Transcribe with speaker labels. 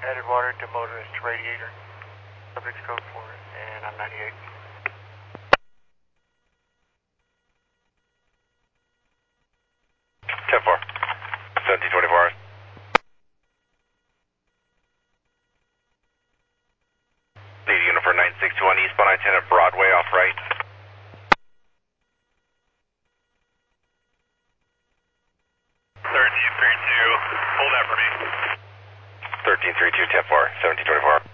Speaker 1: Added water to motorist radiator. Subject's code 4, and I'm 98.
Speaker 2: 10-4. 1724 hours. Lead unit for 9621 eastbound I-10 at Broadway off right. 1332, hold that for me. 1332, 10-4, 1724.